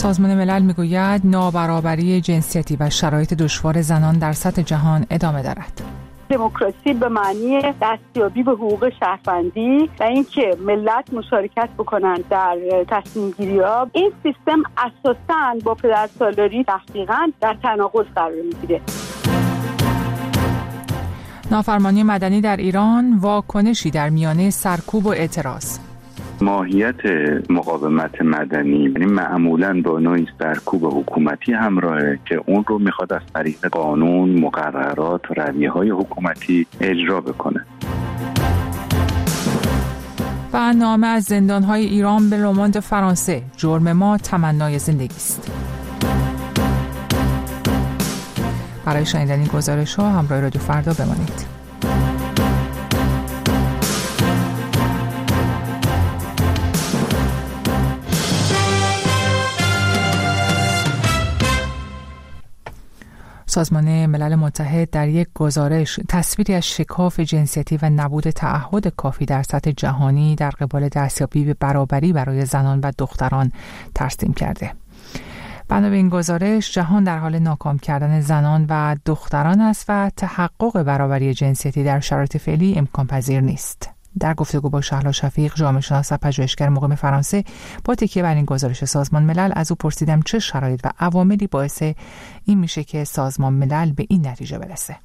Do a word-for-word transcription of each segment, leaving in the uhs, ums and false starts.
سازمان ملل میگوید نابرابری جنسیتی و شرایط دشوار زنان در سطح جهان ادامه دارد. دموکراسی به معنی دستیابی به حقوق شهروندی و اینکه ملت مشارکت بکنند در تصمیم گیری‌ها، این سیستم اساساً با پدرسالاری دقیقاً در تناقض قرار میگیره. نافرمانی مدنی در ایران، واکنشی در میانه سرکوب و اعتراض. ماهیت مقاومت مدنی یعنی معمولاً با نوعی سرکوب حکومتی همراهه که اون رو میخواد از طریق قانون، مقررات و رویه‌های حکومتی اجرا بکنه. و نامه از زندان‌های ایران به لوموند فرانسه: جرم ما تمنای زندگی است. برای شنیدن این گزارش‌ها همراه رادیو فردا بمانید. سازمان ملل متحد در یک گزارش تصویری از شکاف جنسیتی و نبود تعهد کافی در سطح جهانی در قبال دستیابی به برابری برای زنان و دختران ترسیم کرده. بنا به این گزارش، جهان در حال ناکام کردن زنان و دختران است و تحقق برابری جنسیتی در شرایط فعلی امکان پذیر نیست. در گفتگو با شهلا شفیق، جامعه شناس و پژوهشگر مقیم فرانسه، با تکیه بر این گزارش سازمان ملل از او پرسیدم چه شرایط و عواملی باعث این میشه که سازمان ملل به این نتیجه برسه.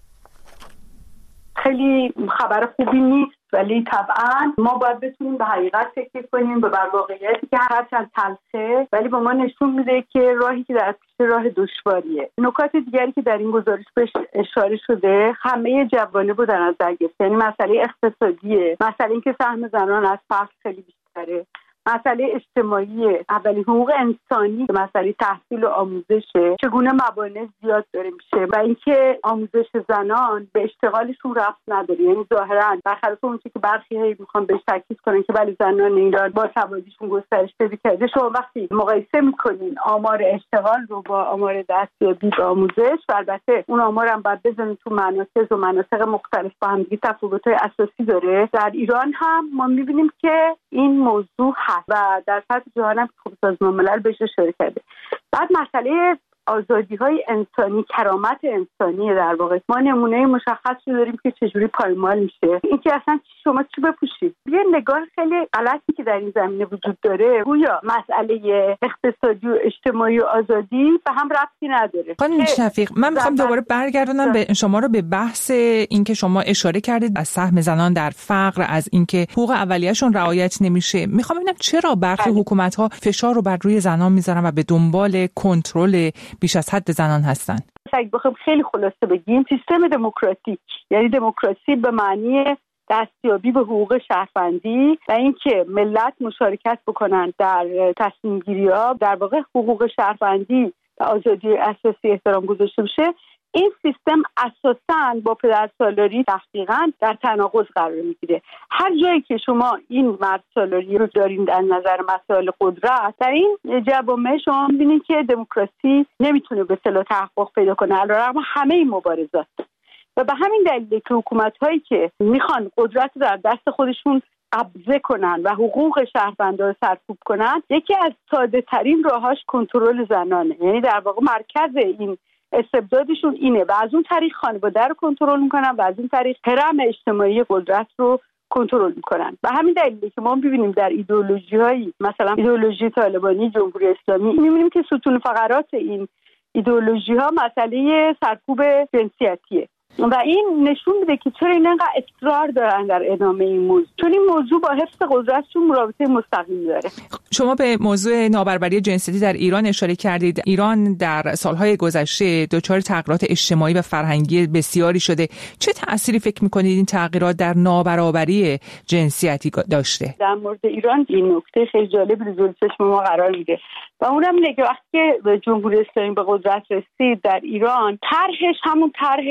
خیلی خبر خوبی نیست، ولی طبعا ما باید بتونیم به حقیقت فکر کنیم، به واقعیتی که هرچند تلخه ولی به ما نشون میده که راهی که در پیش راه دشواریه. نکات دیگری که در این گزارش بهش اشاره شده همه جوانب رو در نظر گرفته، یعنی مسئله اقتصادیه، مسئله اینکه سهم زنان از فقر خیلی بیشتره، مسئله اجتماعی، اولین حقوق انسانی، مسئله تحصیل و آموزشه، چگونه موانع زیاد داره میشه و اینکه آموزش زنان به اشتغالشون رفت نداره. یعنی ظاهرا برخلاف اون چیزی که برخی میخوان بهش تاکید کنن که ولی زنان ایران با سوادیشون گسترش پیدا کرده، شما وقتی مقایسه میکنین آمار اشتغال رو با آمار دستیابی به آموزش، و البته اون آمار هم باید بزنید تو مناطق و مناطق مختلف با هم دیگه تفاوت‌های اساسی داره. در ایران هم ما میبینیم که این موضوع و در سطح جهان هم خب سازمان ملل بهش اشاره کرده. بعد مسئله آزادی‌های انسانی، کرامت انسانی، در واقع ما نمونه مشخصی داریم که چجوری پایمال میشه. اینکه اصلا شما چی بپوشید. یه نگاه خیلی غلطی که در این زمینه وجود داره، گویا مسئله اقتصادی و اجتماعی و آزادی به هم ربطی نداره. خانم شفیق، من میخوام دوباره برگردونم به شما رو به بحث اینکه شما اشاره کردید از سهم زنان در فقر، از اینکه حقوق اولیه‌شون رعایت نمیشه. میخوام ببینم چرا برخی حکومت‌ها فشار رو بر روی زنان میذارن و به دنبال کنترل بیش از حد زنان هستن؟ اگه بخوام خیلی خلاصه بگیم، سیستم دموکراتیک، یعنی دموکراسی به معنی دستیابی به حقوق شهروندی و اینکه ملت مشارکت بکنن در تصمیم گیری‌ها، در واقع حقوق شهروندی و آزادی اساسی احترام گذاشته بشه، این سیستم اساساً با پدرسالاری دقیقاً در تناقض قرار میگیره. هر جایی که شما این مردسالاری رو دارین در نظر مسائل قدرت، در این جوامع شما می‌بینید که دموکراسی نمیتونه به اصطلاح تحقق پیدا کنه علیرغم همه این مبارزات. و به همین دلیل که حکومت‌هایی که میخوان قدرت رو در دست خودشون قبضه کنن و حقوق شهروندان رو سرکوب کنن، یکی از ساده ترین راهاش کنترل زنانه. یعنی در واقع مرکز این استبدادشون اینه و از اون طریق خانواده رو کنترل میکنن و از این طریق هرم اجتماعی قدرت رو کنترل میکنن. و همین دلیله که ما ببینیم در ایدئولوژی‌هایی مثلا ایدئولوژی طالبانی، جمهوری اسلامی، میبینیم که ستون فقرات این ایدئولوژی‌ها مسئله سرکوب جنسیتیه و این نشون میده که چرا این انقدر اصرار دارن در ادامه این موضوع، چون این موضوع با حفظ قدرتشون رابطه مستقیم داره. شما به موضوع نابرابری جنسیتی در ایران اشاره کردید. ایران در سالهای گذشته دچار تغییرات اجتماعی و فرهنگی بسیاری شده. چه تأثیری فکر میکنید این تغییرات در نابرابری جنسیتی داشته؟ در مورد ایران این نکته خیلی جالب رو جلوی چشم ما قرار میده و اونم اینه که وقتی که جمهوری اسلامی به قدرت رسید در ایران، طرحش همون طرح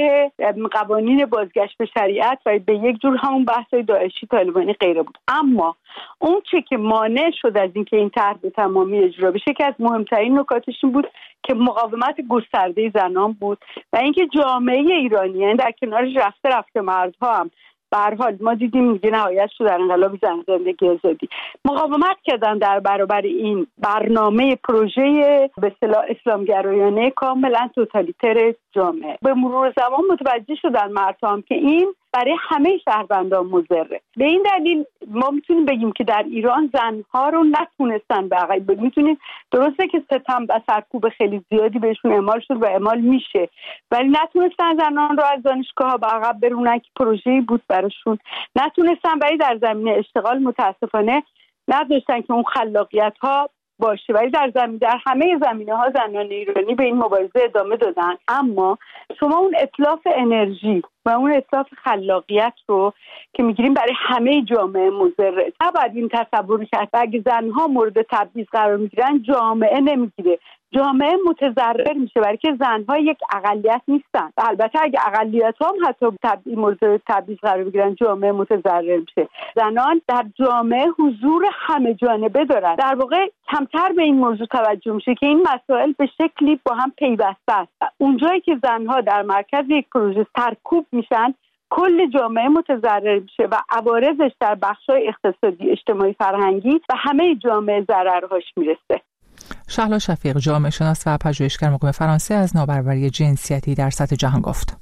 قوانین بازگشت به شریعت و به یک جور همون بحث‌های داعشی طالبانی غیره بود. اما اون چه که مانع شد از اینکه این طرح به تمامی اجرا بشه که از مهمترین نکاتش این بود که مقاومت گسترده زنان بود و اینکه جامعه ایرانی، یعنی در کنارش رفته رفته مردها هم به هر حال ما دیدیم دیگه نهایت شد در انقلاب زن زندگی آزادی مقاومت کردن در برابر این برنامه پروژه به اصطلاح اسلامگرایانه کاملا توتالیتر جامعه. به مرور زمان متوجه شدن مردم که این برای همه شهروندان مضره. به این دلیل ما میتونیم بگیم که در ایران زنها رو نتونستن به عقب، میتونیم درسته که ستم و سرکوب خیلی زیادی بهشون اعمال شد و اعمال میشه، ولی نتونستن زنان رو از دانشگاه ها به عقب برونن که پروژه‌ای بود براشون، نتونستن، ولی در زمینه اشتغال متاسفانه نداشتن که اون خلاقیت ها باشه، ولی در زمین در همه زمینه ها زنان ایرانی به این مبارزه ادامه دادن. اما شما اون اتلاف انرژی و اون اتلاف خلاقیت رو که میگیریم برای همه جامعه مضره. نباید این تصور کرد اگه زنها مورد تبعیض قرار میگیرن جامعه نمیگیره، جامعه متضرر میشه، برای که زنها یک اقلیت نیستن. البته اگه اقلیت هم حتی تبعیض مورد تبعیض قرار بگیرن جامعه متضرر میشه. زنان در جامعه حضور همه جانبه دارن. در واقع کمتر به این موضوع توجه میشه که این مسائل به شکلی با هم پیوسته است. اونجایی که زنها در مرکز یک پروژه سرکوب میشن، کل جامعه متضرر میشه و عوارضش در بخش‌های اقتصادی، اجتماعی، فرهنگی و همه جامعه ضررهاش میرسه. شهلا شفیق، جامعه شناس و پژوهشگر مقیم فرانسه، از نابرابری جنسیتی در سطح جهان گفت.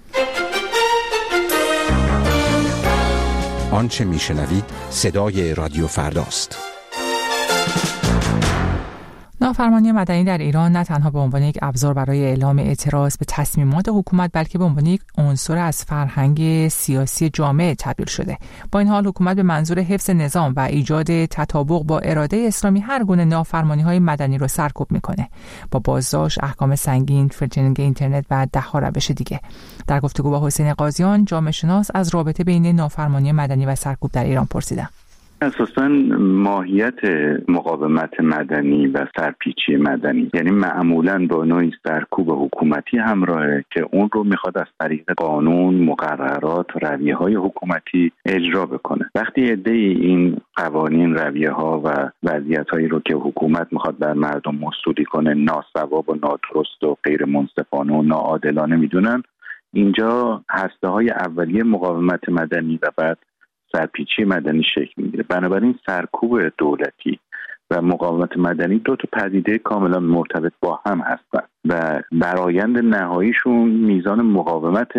آنچه میشنوید صدای رادیو فرداست. نافرمانی مدنی در ایران نه تنها به عنوان یک ابزار برای اعلام اعتراض به تصمیمات حکومت، بلکه به عنوان یک عنصر از فرهنگ سیاسی جامعه تبدیل شده. با این حال حکومت به منظور حفظ نظام و ایجاد تطابق با اراده اسلامی هر گونه نافرمانی‌های مدنی رو سرکوب میکنه، با بازداشت، احکام سنگین، فیلترینگ اینترنت و ده‌ها روش دیگه. در گفتگو با حسین قاضیان، جامعه شناس، از رابطه بین نافرمانی مدنی و سرکوب در ایران پرسیدم. اساساً ماهیت مقاومت مدنی و سرپیچی مدنی یعنی معمولاً با نوعی سرکوب حکومتی همراهه که اون رو میخواد از طریق قانون، مقررات، رویه‌های حکومتی اجرا بکنه. وقتی عده‌ای این قوانین، رویه‌ها و وضعیت‌هایی رو که حکومت میخواد بر مردم مسئولی کنه ناسواب و نادرست و غیر منصفانه و ناعادلانه میدونن، اینجا هسته‌های اولیه مقاومت مدنی و بعد سرپیچی مدنی شکل میگیره. بنابراین سرکوب دولتی و مقاومت مدنی دو تا پدیده کاملا مرتبط با هم هستند و برآیند نهاییشون میزان مقاومت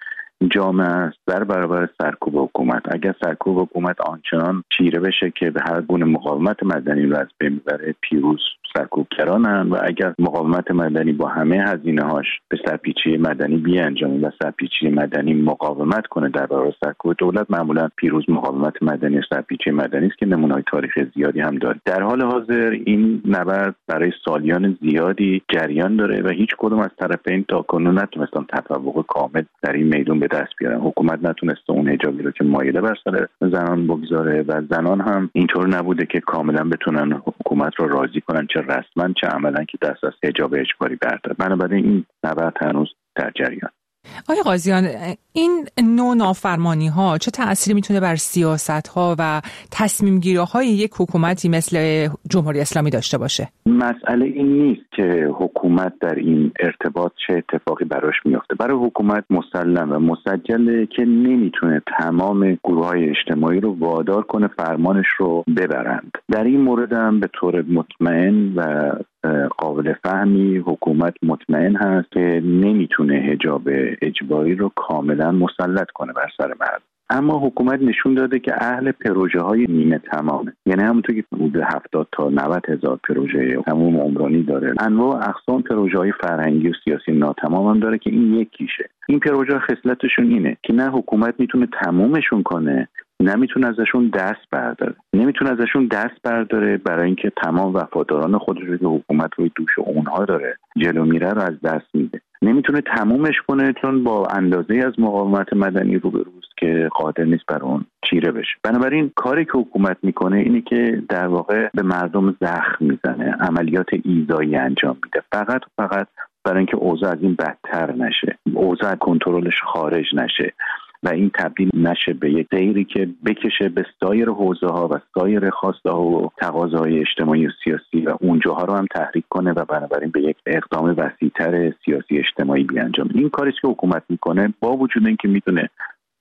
جامعه است در برابر سرکوب حکومت. اگر سرکوب حکومت آنچنان چیره بشه که به هر گونه مقاومت مدنی رو از بین ببره، پیروز سرکوبگرانن، و اگر مقاومت مدنی با همه هزینه‌هاش به سرپیچی مدنی بیانجامه و سرپیچی مدنی مقاومت کنه در برابر سرکوب دولت، معمولا پیروز مقاومت مدنی سرپیچی مدنی است که نمونه‌های تاریخی زیادی هم داره. در حال حاضر این نبرد برای سالیان زیادی جریان داره و هیچ کدوم از طرفین تاکنون نتونستن تفوق کامل در این میدان به دست بیارن. حکومت نتونسته اون حجابی رو که مایله بر سر زنان بگذاره و زنان هم اینطور نبوده که کاملا بتونن حکومت رو راضی کنن، چه رسما چه عملا، که دست از حجاب اجباری برداره. بنابراین این نبرد هنوز در جریان. آقای قاضیان، این نوع نافرمانی ها چه تأثیری میتونه بر سیاست ها و تصمیم گیری های یک حکومتی مثل جمهوری اسلامی داشته باشه؟ مسئله این نیست که حکومت در این ارتباط چه اتفاقی براش میفته. برای حکومت مسلم و مسجله که نمیتونه تمام گروه های اجتماعی رو وادار کنه فرمانش رو ببرند. در این مورد هم به طور مطمئن و قابل فهمی حکومت مطمئن هست که نمیتونه حجاب اجباری رو کاملا مسلط کنه بر سر مردم. اما حکومت نشون داده که اهل پروژه های نیمه تمامه، یعنی همونطور که حدود هفتاد تا نود هزار پروژه تمام عمرانی داره، انواع اقسام پروژه های فرهنگی و سیاسی ناتمام هم داره که این یکیشه. این پروژه خصلتشون اینه که نه حکومت میتونه تمومشون کنه، نمیتونه ازشون دست برداره. نمیتونه ازشون دست برداره برای اینکه تمام وفاداران خودش رو که حکومت روی دوش اونها داره جلو میره رو از دست میده. نمیتونه تمومش کنه چون با اندازه از مقاومت مدنی روبروست که قادر نیست بر اون چیره بشه. بنابراین کاری که حکومت میکنه اینه که در واقع به مردم زخم میزنه، عملیات ایذایی انجام میده، فقط فقط برای اینکه اوضاع از این بدتر نشه، اوضاع کنترلش خارج نشه و این تبدیل نشه به یک دیری که بکشه به سایر حوزه ها و سایر خواسته ها و تقاضاهای اجتماعی و سیاسی و اونجاها رو هم تحریک کنه و بنابراین به یک اقدام وسیع‌تر سیاسی اجتماعی بیانجامه. این کاری که حکومت میکنه با وجود اینکه میتونه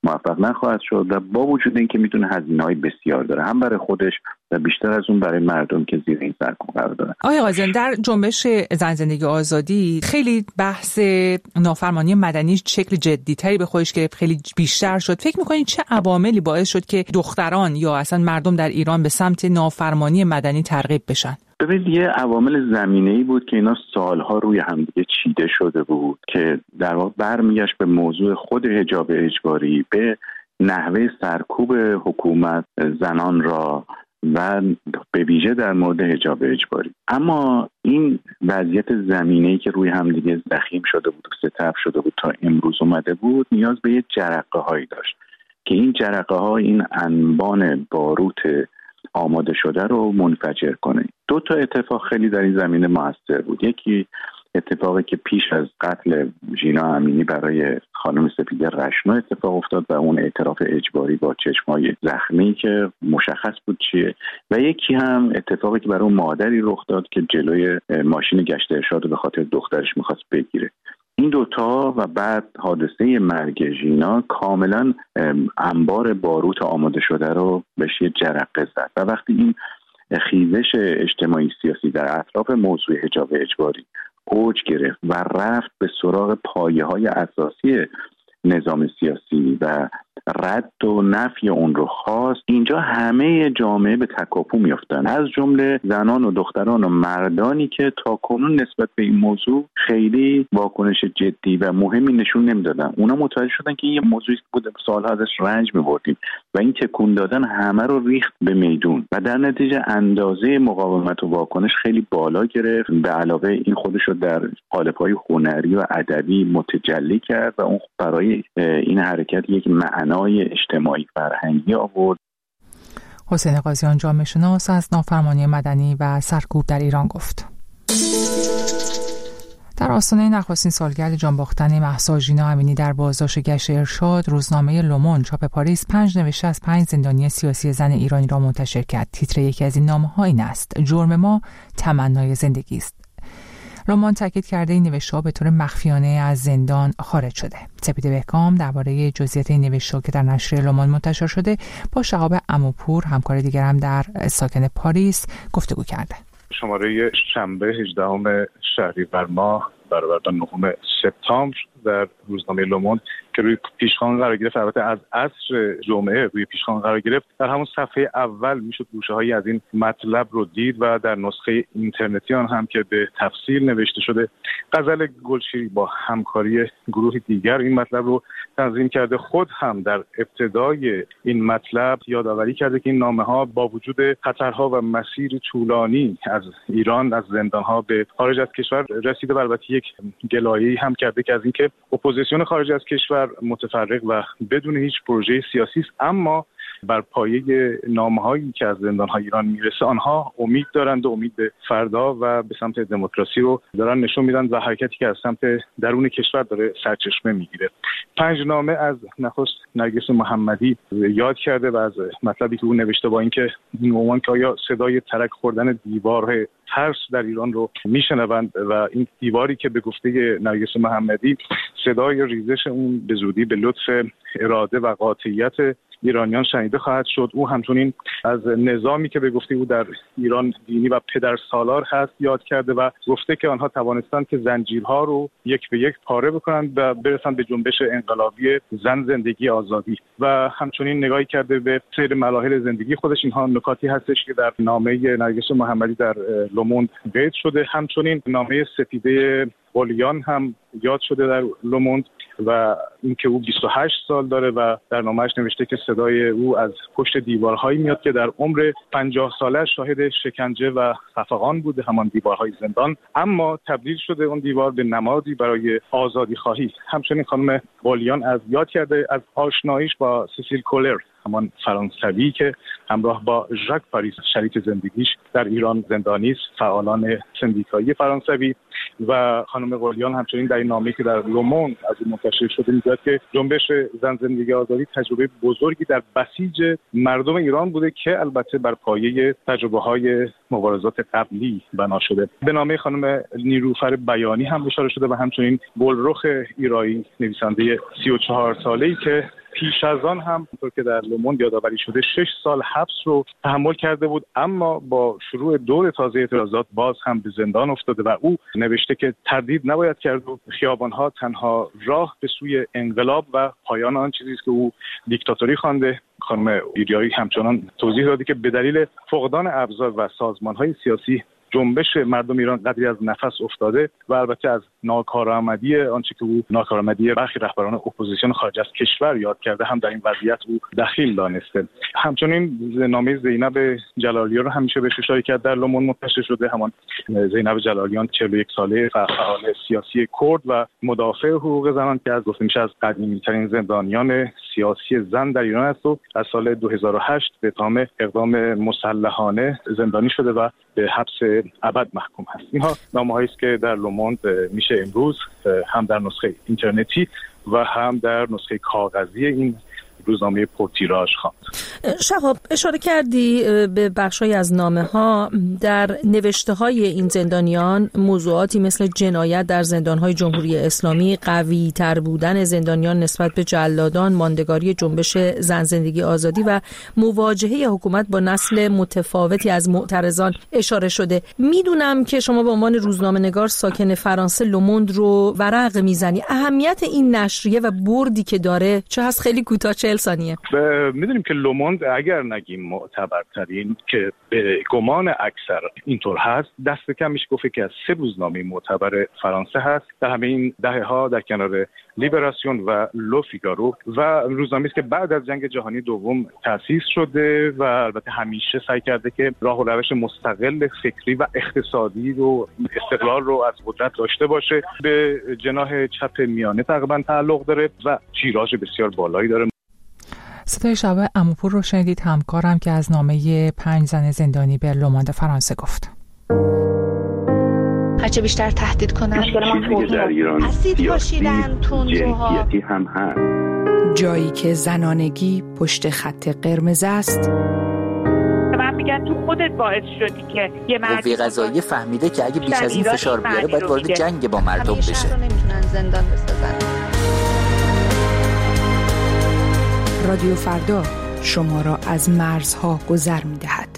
موفق نخواهد شد و با وجود اینکه میتونه هزینه‌های بسیار داره، هم برای خودش و بیشتر از اون برای مردم که زیر این سرکوب قرار دارن. آقای قاضیان، در جنبش زن زندگی آزادی خیلی بحث نافرمانی مدنی شکل جدی‌تری به خودش گرفت، خیلی بیشتر شد. فکر می‌کنید چه عواملی باعث شد که دختران یا اصلا مردم در ایران به سمت نافرمانی مدنی ترغیب بشن؟ ببینید، یه عوامل زمینه‌ای بود که اینا سالها روی همدیگه چیده شده بود که در واقع برمیگشت به موضوع خود حجاب اجباری، به نحوه سرکوب حکومت زنان را و به ویژه در مورد حجاب اجباری. اما این وضعیت زمینه‌ای که روی همدیگه ضخیم شده بود و ستبر شده بود تا امروز اومده بود، نیاز به یه جرقه‌هایی داشت که این جرقه‌ها این انبان باروت آماده شده رو منفجر کنه. دو تا اتفاق خیلی در این زمینه موثر بود. یکی اتفاقی که پیش از قتل ژینا امینی برای خانم سپیده رشنا اتفاق افتاد و اون اعتراف اجباری با چشمای زخمی که مشخص بود چیه، و یکی هم اتفاقی که برای اون مادری رخ داد که جلوی ماشین گشت ارشاد رو به خاطر دخترش میخواست بگیره. این دوتا و بعد حادثه مرگ ژینا کاملا انبار باروت آماده شده رو بهش یه جرقه زد و وقتی این خیزش اجتماعی سیاسی در اطراف موضوع حجاب اجباری اوج گرفت و رفت به سراغ پایه‌های اساسی نظام سیاسی و رد و نفی اون رو خواست، اینجا همه جامعه به تکاپو میافتن، از جمله زنان و دختران و مردانی که تاکنون نسبت به این موضوع خیلی واکنش جدی و مهمی نشون نمیدادن. اونا متوجه شدن که این یه موضوعی بوده سالها ازش رنج میبردیم و این تکون دادن همه رو ریخت به میدون و در نتیجه اندازه مقاومت و واکنش خیلی بالا گرفت. به علاوه این خودش رو در قالب‌های هنری و ادبی متجلی کرد و اون برای این حرکت یک معنا اجتماعی فرهنگی آورد. حسین قاضیان، جامعه شناس، از نافرمانی مدنی و سرکوب در ایران گفت. در آستانه نخستین سالگرد جانباختن مهسا ژینا امینی در بازداشت گشت ارشاد، روزنامه لوموند چاپ پاریس پنج نوشته از پنج زندانی سیاسی زن ایرانی را منتشر کرد. تیتر یکی از این نامه‌ها این است: جرم ما تمنای زندگی است. لوموند تاکید کرده این نوشته‌ها به طور مخفیانه از زندان خارج شده. سپیده بهکام درباره جزئیات این نوشته‌ها که در نشریه لوموند منتشر شده با شهاب عموپور، همکار دیگرم در ساکن پاریس، گفتگو کرده. شماره شنبه هجدهم شهریور ماه برابر با نهم سپتامبر در روزنامه لوموند که روی پیشخوان قرار گرفت، البته از عصر جمعه روی پیشخوان قرار گرفت، در همون صفحه اول میشد گوشه‌هایی از این مطلب رو دید و در نسخه اینترنتی آن هم که به تفصیل نوشته شده. غزل گلشیری با همکاری گروه دیگر این مطلب رو تنظیم کرده. خود هم در ابتدای این مطلب یادآوری کرده که این نامه‌ها با وجود خطرها و مسیر طولانی از ایران از زندان‌ها به خارج از کشور رسیده و البته یک گلایه‌ای هم کرده که از اینکه اپوزیسیون خارج از کشور متفرق و بدون هیچ پروژه سیاسی است، اما بر پایه نامه‌هایی که از زندان‌های ایران میرسه آنها امید دارند و امید به فردا و به سمت دموکراسی رو دارن نشون میدن و حرکتی که از سمت درون کشور داره سرچشمه میگیره. پنج نامه از نخست نرگس محمدی یاد کرده و از مطلبی که او نوشته با اینکه نوعاً که آیا صدای ترک خوردن دیوار ترس در ایران رو میشنوند و این دیواری که به گفته نرگس محمدی صدای ریزش اون به زودی به لطف اراده و قاطعیت ایرانیان شنیده خواهد شد. او همچنین از نظامی که به گفته او در ایران دینی و پدرسالار هست یاد کرده و گفته که آنها توانستند که زنجیرها رو یک به یک پاره بکنند و برسند به جنبش انقلابی زن زندگی آزادی و همچنین نگاهی کرده به سیر مراحل زندگی خودش. اینها نکاتی هستش که در نامه نرگس محمدی در لوموند قید شده. همچنین نامه سپیده قلیان هم یاد شده در لوموند و اینکه او بیست و هشت سال داره و در نامه‌اش نوشته که صدای او از پشت دیوارهایی میاد که در عمر پنجاه ساله شاهد شکنجه و خفقان بوده، همان دیوارهای زندان، اما تبدیل شده اون دیوار به نمادی برای آزادی خواهی. همچنین خانم قلیان از یاد کرده از آشناییش با سیسیل کولر، همان فرانسوی که همراه با ژاک پاریس شریک زندگیش در ایران زندانی است، فعالان سندیکایی فرانسوی. و خانم قلیان همچنین در این نامه‌ای که در لوموند از این منتشر شده میگه که جنبش زن زندگی آزادی تجربه بزرگی در بسیج مردم ایران بوده که البته بر پایه تجربه‌های مبارزات قبلی بنا شده. به نامه خانم نیلوفر بیانی هم اشاره شده و همچنین گلرخ ایرایی، نویسنده سی و چهار ساله‌ای که پیش از آن هم طور که در لوموند یادآوری شده شش سال حبس رو تحمل کرده بود، اما با شروع دور تازه اعتراضات باز هم به زندان افتاده و او نوشته که تردید نباید کرد و خیابان‌ها تنها راه به سوی انقلاب و پایان آن چیزی است که او دیکتاتوری خوانده. خانم ایریایی همچنان توضیح داده که به دلیل فقدان ابزار و سازمان‌های سیاسی جنبش مردم ایران قدری از نفس افتاده و البته از ناکارآمدی آنچه که او ناکارآمدی برخی رهبران اپوزیسیون خارج از کشور یاد کرده هم در این وضعیت او دخیل دانسته. همچنین نامه زینب جلالیان رو همیشه بهش اشاره کرد در لوموند منتشر شده. همان زینب جلالیان چهل و یک ساله فعال سیاسی کرد و مدافع حقوق زنان که از گفته میشه از قدیمی‌ترین زندانیان سیاسی زن در ایران است و از سال دو هزار و هشت به اتهام اقدام مسلحانه زندانی شده و به حبس ابد محکوم هست. اینها نامه‌هایی است که در لوموند میشه امروز هم در نسخه اینترنتی و هم در نسخه کاغذی این روزنامه پرتیراژ خواند. شهاب، اشاره کردی به بخشای از نامه‌ها. در نوشته‌های این زندانیان موضوعاتی مثل جنایت در زندان‌های جمهوری اسلامی، قوی‌تر بودن زندانیان نسبت به جلادان، ماندگاری جنبش زن زندگی آزادی و مواجهه حکومت با نسل متفاوتی از معترضان اشاره شده. میدونم که شما به عنوان روزنامه‌نگار ساکن فرانسه لوموند رو ورق میزنی. اهمیت این نشریه و بردی که داره چه هست؟ خیلی کوتاه چهل ثانیه. میدونیم که لوموند اگر نگیم معتبرترین، که به گمان اکثر اینطور هست، دست کم میشه گفت که از سه روزنامه معتبر فرانسه هست در همه این دهه ها، در کنار لیبراسیون و لو فیگارو، و روزنامه‌ای است که بعد از جنگ جهانی دوم تأسیس شده و البته همیشه سعی کرده که راه و روش مستقل فکری و اقتصادی رو استقلال رو از قدرت داشته باشه. به جناح چپ میانه تقریبا تعلق داره و تیراژ بسیار بالایی داره. صدای شب عموپور رو شنیدید، همکارم که از نامه پنج زن زندانی به لوموند فرانسه گفت. هرچه بیشتر تهدید کنن در ایران اسید پاشیدن، تندروها هم هست. جایی که زنانگی پشت خط قرمز است. من میگن تو خودت باعث شدی که یه مرد قوه قضاییه فهمیده که اگه بیش از این فشار بیاره باید وارد جنگ با مردم بشه. نمیتونن زندان بسازن. رادیو فردا شما را از مرزها گذر می‌دهد.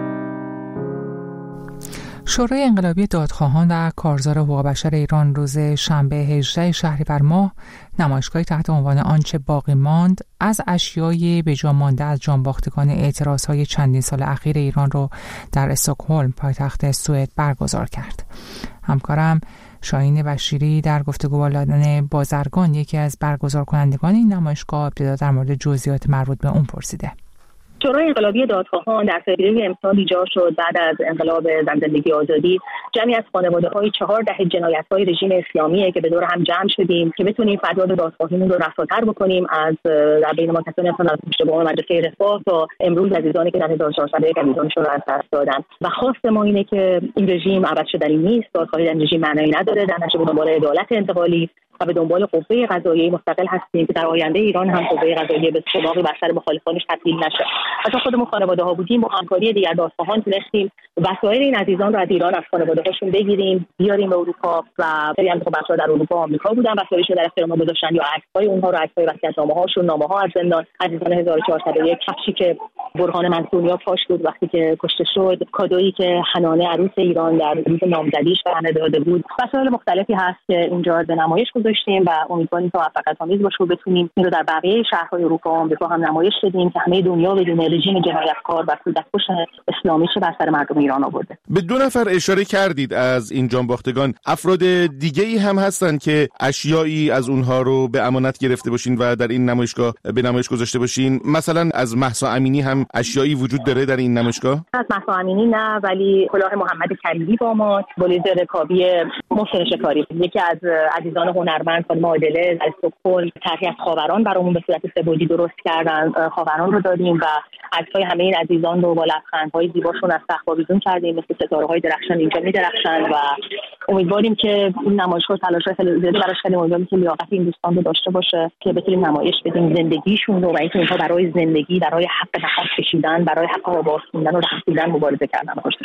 شورای انقلابی دادخواهان و کارزار حقوق بشر ایران روز شنبه هجدهم شهریور ماه نمایشگاهی تحت عنوان آنچه باقی ماند از اشیای به جا مانده از جانباختگان اعتراضهای چندین سال اخیر ایران رو در استکهلم پایتخت سوئد برگزار کرد. همکارم شاهین بشیری در گفتگو با لادن بازرگان، یکی از برگزار کنندگان این نمایشگاه، ابتدا در مورد جزئیات مربوط به اون پرسیده. شورای انقلابی دادخواهان در فوریه امسال ایجاد شد. بعد از انقلاب زن زندگی آزادی جمعی از خانواده‌های چهار دهه جنایت‌های رژیم اسلامیه که به دور هم جمع شدیم که بتونیم فریاد دادخواهیمون رو رساتر بکنیم. از در بین ما کسانی هستن از پشت بام مدرسه رفاه تا امروز عزیزانی که در هزار و چهارصد و یک عزیزانشون رو از دست دادن و خواست ما اینه که این رژیم عوض شدنی نیست. دادخواهی در رژیم معنی نداره. در نتیجه به دنبال عدالت انتقالی و به دنبال قوه قضاییه مستقل هستیم که در آینده ایران هم قوه قضاییه به سراغ بر سر مخالفانش تبدیل نشه. حتی خودمون خانواده‌ها بودیم، با همکاری دیگر دادخواهان تونستیم وسایل این عزیزان رو از ایران از خانواده‌هاشون بگیریم، بیاریم به اروپا و خیلی از بچه‌ها در اروپا و آمریکا بودن، وسایلشون در اختیار ما گذاشتن یا عکس‌های اونها رو، عکس‌های وصیت‌نامه‌هاشون، نامه‌ها از زندان. عزیزان هزار و چهارصد و یک، کفشی که برهان منصوریا پاش بود وقتی که کشته شد، کادویی که حنانه عروس ایران در روز نامزدیش به همه داده بود. وسایل مختلفی هست که اینجا به نمایش گذاشتیم و امیدواریم که موفقیت‌آمیز باشه و بتونیم این رو در بقیه شهرهای اروپا و آمریکا هم نمایش بدیم که همه دنیا بدون رژیم جنایتکار و کودککش اسلامی چه بر سر مردم ایران آورده. به دو نفر اشاره کردید از این جانباختگان. افراد دیگه‌ای هم هستن که اشیایی از اونها رو به امانت گرفته باشین و در این نمایشگاه به نمایش گذاشته باشین؟ مثلا از مهسا امینی هم اشیایی وجود داره در این نمایشگاه؟ از مهسا امینی نه، ولی کلاه محمد کریمی باماد، بلیز رکابی محسن شکاری، یکی از عزیزان هنرمند خانم عادله از استکهلم طرحی از خاوران برامون به صورت سه‌بعدی درست کردن. خاوران رو دادیم و عکس‌های همه این عزیزان رو با لبخندهای زیباشون از تخت آویزون کردیم، مثل ستاره‌های درخشان اینجا می‌درخشند و امیدواریم که این نمایشگاه تلاش‌های خیلی زیادی براش کردیم. امیدواریم که لیاقت این دوستان رو داشته باشه که بتونیم نمایش بدیم زندگیشون رو و اینکه اینها برای زندگی، برای حق نفس کشیدن، برای حق آواز خوندن و رقصیدن مبارزه کردن. خوشتون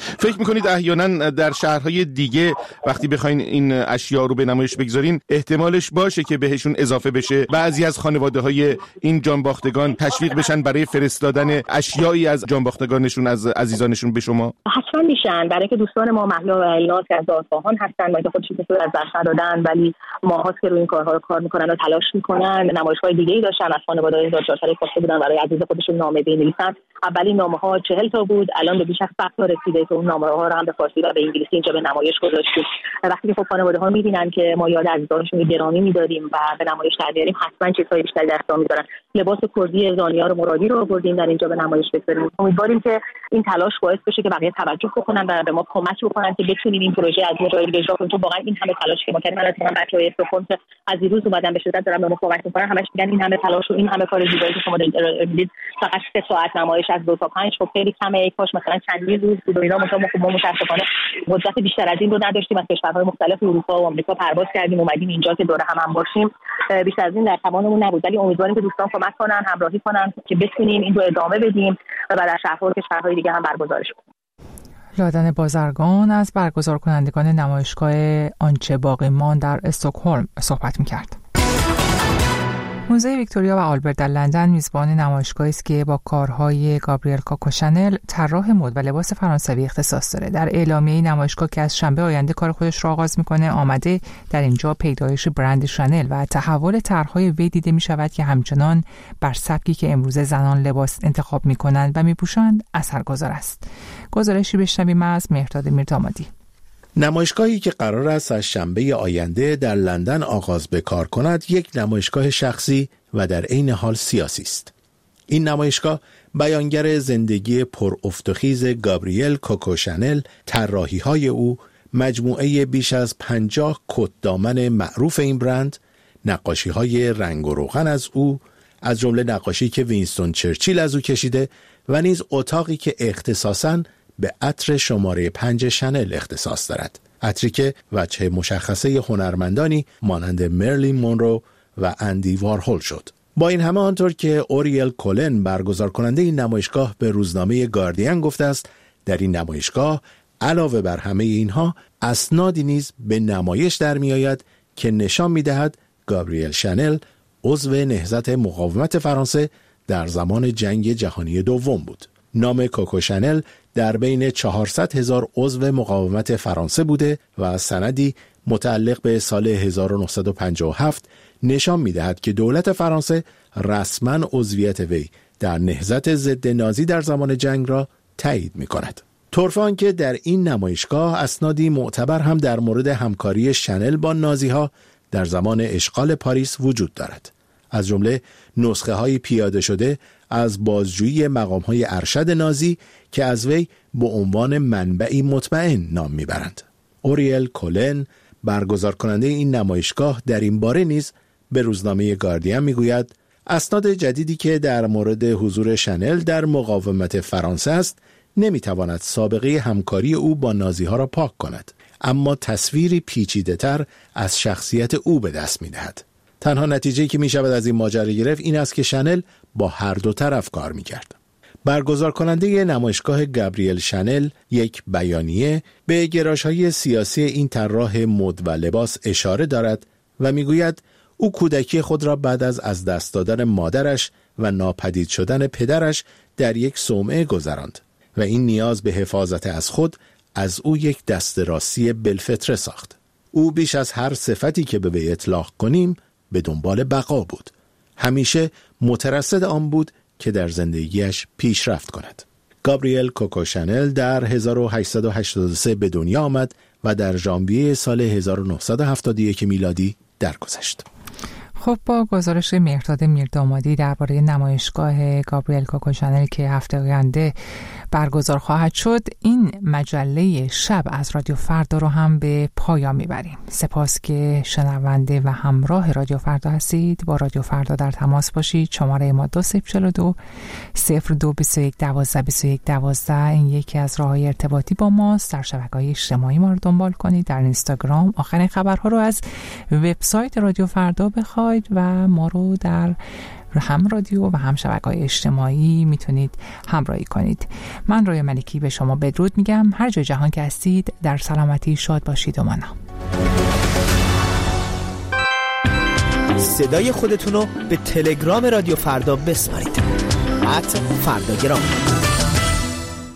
فکر میکنید احیانا در شهرهای دیگه وقتی بخواین این اشیا رو به نمایش بگذارین احتمالش باشه که بهشون اضافه بشه بعضی از خانواده های این جانباختگان تشویق بشن برای فرستادن اشیایی از جانباختگانشون از عزیزانشون به شما؟ حتما میشن، برای که دوستان ما محلا و الناس که از دادخواهان هستن و که خودشون از دست ندادن ولی ماهاست که روی این کارها رو کار میکنن و تلاش میکنن. نمایشگاه دیگه‌ای داشتن از خانواده‌های دادگستری خواسته بودن برای عزیز خودشون نامه بنویسن. اولین نامه‌ها چهل تا بود، الان به بیش از صد تا رسیده که اون نامه‌ها رو هم به فارسی و به انگلیسی اینجا به نمایش گذاشتیم. وقتی که خب خانواده‌ها می‌بینن که ما یاد عزیزانشون گرامی می‌داریم و به نمایش در میاریم، حتما چیزهای بیشتری دست می‌ذارن. لباس کردی زانیار مرادی رو آوردیم در اینجا به نمایش بذاریم. امیدواریم که این تلاش باعث بشه که بقیه توجه بکنن و به ما کمک بکنن که بتونیم این پروژه از جای دیگه اجرا کنیم. تو واقعا این همه تلاش که ما کردیم، من از من بچه‌های استفاده از دیروز اومدن به شدت دارن به ما کمک می‌کنن، همش میگن این همه تلاش و این همه کار زیبایی که شما دارید فقط سه ساعت نمایش از دو تا پنج خب خیلی کمه. کاش مثلا چندین روز بود و اینا. ما ما متأسفانه مدت بیشتر از این رو نداشتیم. از کشورهای مختلف اروپا و آمریکا پرواز کردیم اومدیم اینجا که دور هم هم باشیم. بیشتر از این در توانمون نبود، ولی امیدواریم که دوستان کمک کنن، همراهی کنن که بتونیم این رو ادامه بدیم و در شهرها و کشورهای دیگه هم برگزارش کنیم. لادن بازرگان از برگزار کنندگان نمایشگاه آنچه باقی ماند در استکهلم صحبت می‌کرد. موزه ویکتوریا و آلبرت در لندن میزبان نمایشگاهی است که با کارهای گابریل کوکو شانل طراح مد و لباس فرانسوی اختصاص داره. در اعلامیه نمایشگاه که از شنبه آینده کار خودش را آغاز میکنه آمده در اینجا پیدایش برند شانل و تحول طرحهای وی دیده میشود که همچنان بر سبکی که امروزه زنان لباس انتخاب میکنند و میپوشند اثرگذار است. گزارشی بشنویم از مهرداد میردامادی. نمایشگاهی که قرار است از شنبه آینده در لندن آغاز به کار کند یک نمایشگاه شخصی و در عین حال سیاسی است. این نمایشگاه بیانگر زندگی پر افت و خیز گابریل کوکو شانل، طراحی‌های او، مجموعه بیش از پنجاه کت دامن معروف این برند، نقاشی‌های رنگ و روغن از او، از جمله نقاشی که وینستون چرچیل از او کشیده و نیز اتاقی که اختصاصاً به عطر شماره پنج شانل اختصاص دارد. عطری که وجه مشخصه هنرمندانی مانند مرلین مونرو و اندی وارهول شد. با این همه آنطور که اوریل کولن برگزار کننده این نمایشگاه به روزنامه گاردین گفته است در این نمایشگاه علاوه بر همه اینها اسنادی نیز به نمایش در می آید که نشان می دهد گابریل شانل عضو نهضت مقاومت فرانسه در زمان جنگ جهانی دوم بود. نام کوکو شانل در بین چهارصد هزار عضو مقاومت فرانسه بوده و سندی متعلق به سال هزار و نهصد و پنجاه و هفت نشان می‌دهد که دولت فرانسه رسما عضویت وی در نهضت ضد نازی در زمان جنگ را تایید می‌کند. طرفان که در این نمایشگاه اسنادی معتبر هم در مورد همکاری شانل با نازی‌ها در زمان اشغال پاریس وجود دارد. از جمله نسخه های پیاده شده از بازجویی مقام های ارشد نازی که از وی به عنوان منبعی مطمئن نام میبرند. اوریل کولن برگزار کننده این نمایشگاه در این باره نیز به روزنامه گاردین میگوید اسناد جدیدی که در مورد حضور شانل در مقاومت فرانسه است نمیتواند سابقه همکاری او با نازی ها را پاک کند، اما تصویری پیچیده تر از شخصیت او به دست میدهد. تنها نتیجه‌ای که می‌شود از این ماجرا گرفت این است که شانل با هر دو طرف کار می‌کرد. برگزار کننده نمایشگاه گابریل شانل یک بیانیه به گرایش‌های سیاسی این طراح مد و لباس اشاره دارد و می‌گوید او کودکی خود را بعد از از دست دادن مادرش و ناپدید شدن پدرش در یک صومعه گذراند و این نیاز به حفاظت از خود از او یک دست راستی بالفطره ساخت. او بیش از هر صفتی که به وی اطلاق کنیم به دنبال بقا بود. همیشه مترصد آن بود که در زندگیش پیشرفت کند. گابریل کوکو شانل در هزار و هشتصد و هشتاد و سه به دنیا آمد و در ژانویه سال هزار و نهصد و هفتاد و یک میلادی درگذشت. خب با گزارش مهرداد میردامادی درباره نمایشگاه گابریل کوکو شانل که هفته آینده برگزار خواهد شد، این مجله شب از رادیو فردا رو هم به پایان میبریم. سپاس که شنونده و همراه رادیو فردا هستید. با رادیو فردا در تماس باشید. شماره ما دو صفر چهل و دو صفر دو بیست و یک دوازده بیست و یک دوازده این یکی از راه‌های ارتباطی با ماست. در شبکه‌های اجتماعی ما رو دنبال کنید. در اینستاگرام آخرین خبرها رو از وبسایت رادیو فردا بخواید وبسایت و ما رو در هم رادیو و هم شبکه‌های اجتماعی میتونید همراهی کنید. من رویا ملکی به شما بدرود میگم. هر جای جهان که هستید در سلامتی شاد باشید و مانا. صدای خودتون رو به تلگرام رادیو فردا بسپارید. ات فرداگرام.